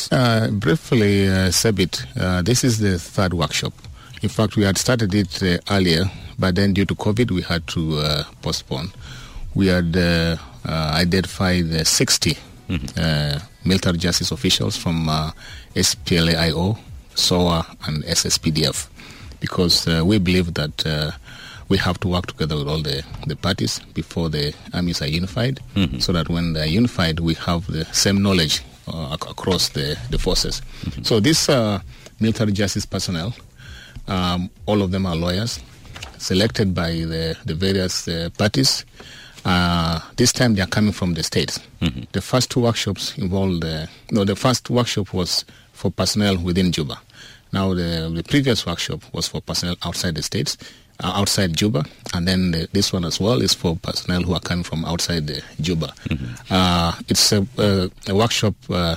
workshops? Briefly, Sebit, this is the third workshop. In fact, we had started it earlier, but then due to COVID, we had to postpone. We had identified 60 military justice officials from SPLA-IO, SOA, and SSPDF, because we believe that we have to work together with all the parties before the armies are unified, so that when they're unified, we have the same knowledge across the forces. So these military justice personnel, all of them are lawyers, selected by the various parties. This time they are coming from the states. The first two workshops involved, the first workshop was for personnel within Juba. Now the previous workshop was for personnel outside the states, outside Juba, and then this one as well is for personnel who are coming from outside Juba. It's a workshop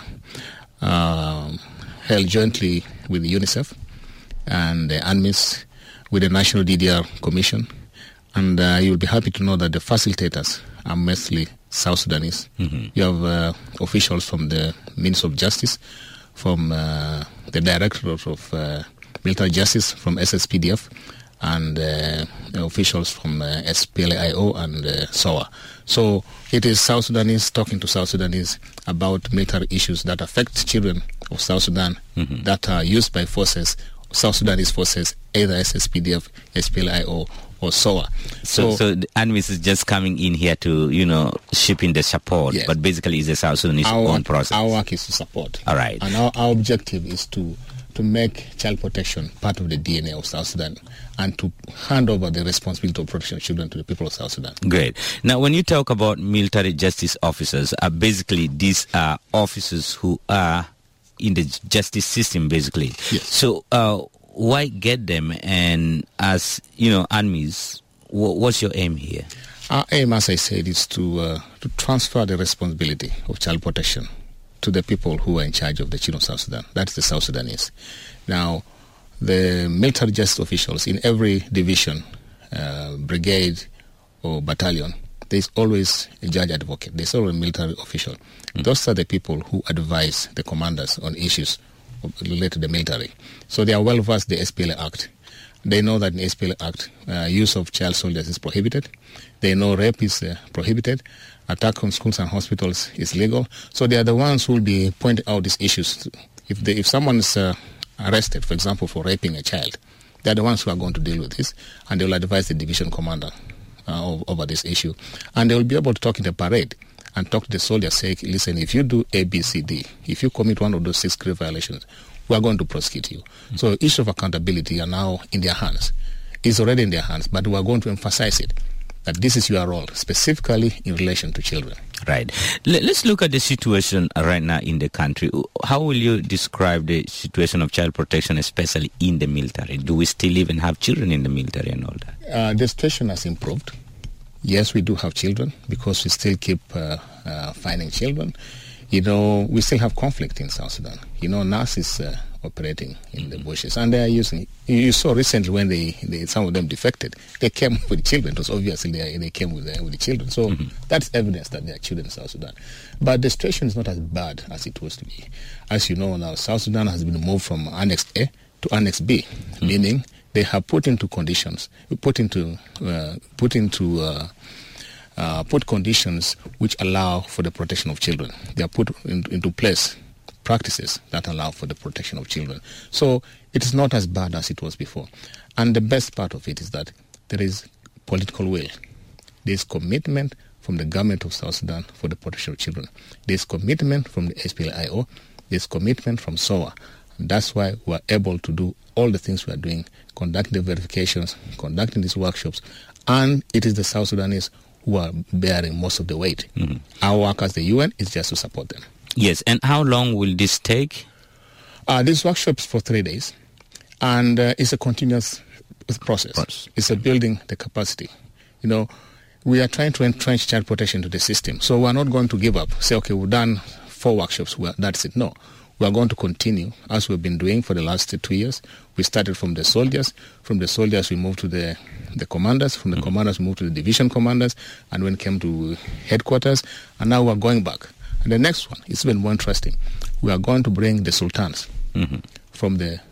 held jointly with UNICEF and the ANMIS, with the National DDR Commission. And you'll be happy to know that the facilitators are mostly South Sudanese. You have officials from the Ministry of Justice, from the Directorate of Military Justice from SSPDF, and officials from SPLA-IO and SOA. So it is South Sudanese talking to South Sudanese about military issues that affect children of South Sudan that are used by forces, South Sudanese forces, either SSPDF, SPLA-IO, or SOA. So the ANMIS is just coming in here to, ship in the support, yes. But basically it's a South Sudanese own process. Our work is to support. All right. And our objective is to make child protection part of the DNA of South Sudan and to hand over the responsibility of protection of children to the people of South Sudan. Great. Now, when you talk about military justice officers, basically these are officers who are in the justice system, basically. Yes. So why get them? And as, ANMIS, what's your aim here? Our aim, as I said, is to transfer the responsibility of child protection to the people who are in charge of the children of South Sudan. That's the South Sudanese. Now, the military justice officials in every division, brigade or battalion, there's always a judge advocate. There's always a military official. Those are the people who advise the commanders on issues related to the military. So they are well versed in the SPLA Act. They know that in the SPLA Act, use of child soldiers is prohibited. They know rape is prohibited. Attack on schools and hospitals is legal. So they are the ones who will be pointing out these issues. If someone is arrested, for example, for raping a child, they are the ones who are going to deal with this, and they will advise the division commander over this issue. And they will be able to talk in the parade and talk to the soldiers, say, listen, if you do A, B, C, D, if you commit one of those 6 grave violations, we are going to prosecute you. So issue of accountability are now in their hands. It's already in their hands, but we are going to emphasize it, that this is your role, specifically in relation to children. Right. Let's look at the situation right now in the country. How will you describe the situation of child protection, especially in the military? Do we still even have children in the military and all that? The situation has improved. Yes, we do have children, because we still keep finding children. We still have conflict in South Sudan. NAS is operating in the bushes, and they are using. You saw recently when some of them defected, they came with children. It was obviously they came with the children. So that's evidence that they are children in South Sudan. But the situation is not as bad as it was to be. As you know now, South Sudan has been moved from Annex A to Annex B, meaning they have put conditions which allow for the protection of children. They are put into place practices that allow for the protection of children. So it is not as bad as it was before. And the best part of it is that there is political will. There is commitment from the government of South Sudan for the protection of children. There is commitment from the SPLA-IO. There is commitment from SOA. And that's why we are able to do all the things we are doing, conducting the verifications, conducting these workshops, and it is the South Sudanese who are bearing most of the weight. Our work as the UN is just to support them. Yes, and how long will this take? These workshops for 3 days, and it's a continuous process. It's a building the capacity. We are trying to entrench child protection to the system, so we are not going to give up. Say, okay, we've done 4 workshops, that's it. No. We are going to continue, as we've been doing for the last 2 years. We started from the soldiers. From the soldiers, we moved to the commanders. From the commanders, we moved to the division commanders. And when it came to headquarters, and now we're going back. And the next one is even more interesting. We are going to bring the sultans from the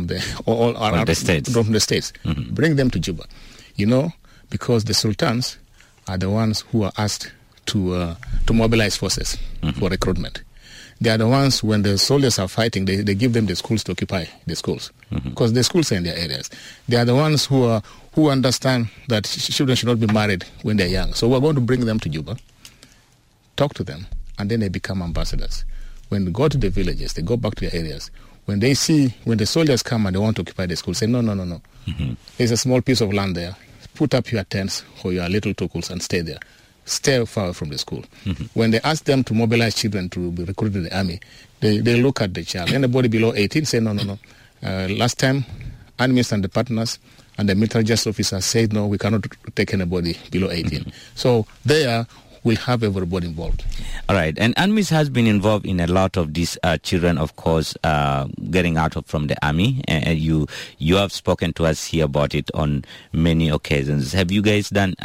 states. Bring them to Juba. Because the sultans are the ones who are asked to mobilize forces for recruitment. They are the ones, when the soldiers are fighting, they give them the schools to occupy the schools, because the schools are in their areas. They are the ones who understand that children should not be married when they're young. So we're going to bring them to Juba, talk to them, and then they become ambassadors. When they go to the villages, they go back to their areas. When they see, when the soldiers come and they want to occupy the school, say, no. There's a small piece of land there. Put up your tents or your little tukuls and stay there. Stay far from the school. When they ask them to mobilize children to be recruited in the army, they look at the child. Anybody below 18 say, no. Last time, armies and the partners and the military justice officers said, no, we cannot take anybody below 18. So there, we'll have everybody involved. All right. And ANMIS has been involved in a lot of these children, of course, getting out from the army. And you have spoken to us here about it on many occasions. Have you guys done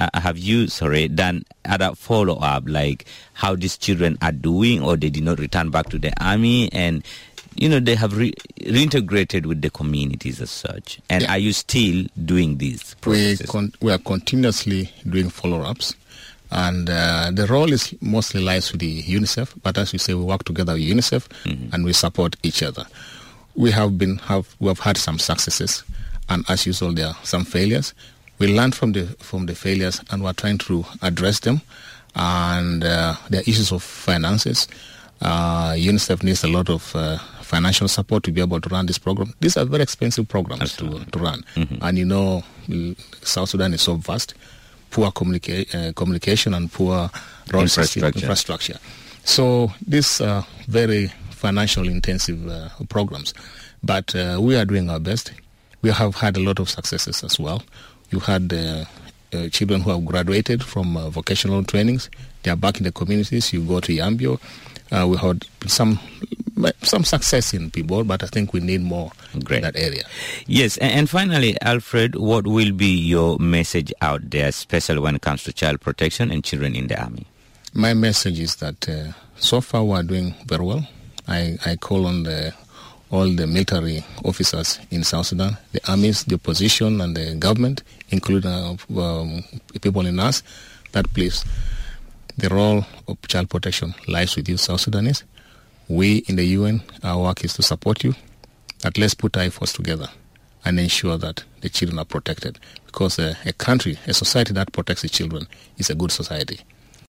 other follow-up, like how these children are doing, or they did not return back to the army, and they have reintegrated with the communities as such? And are you still doing these processes? We are continuously doing follow-ups. And the role is mostly lies with the UNICEF, but as you say, we work together with UNICEF and we support each other. We have had some successes, and as usual, there are some failures. We learn from the failures, and we're trying to address them. And there are issues of finances. UNICEF needs a lot of financial support to be able to run this program. These are very expensive programs to run, and South Sudan is so vast. Poor communication and poor road infrastructure. So these are very financially intensive programs. But we are doing our best. We have had a lot of successes as well. You had children who have graduated from vocational trainings. They are back in the communities. You go to Yambio. We had some success in Pibor, but I think we need more in that area. Yes, and finally, Alfred, what will be your message out there, especially when it comes to child protection and children in the army? My message is that so far we are doing very well. I call on all the military officers in South Sudan, the armies, the opposition, and the government, including people in us, that please, the role of child protection lies with you, South Sudanese. We in the UN, our work is to support you. But let's put our efforts together and ensure that the children are protected. Because a country, a society that protects the children is a good society.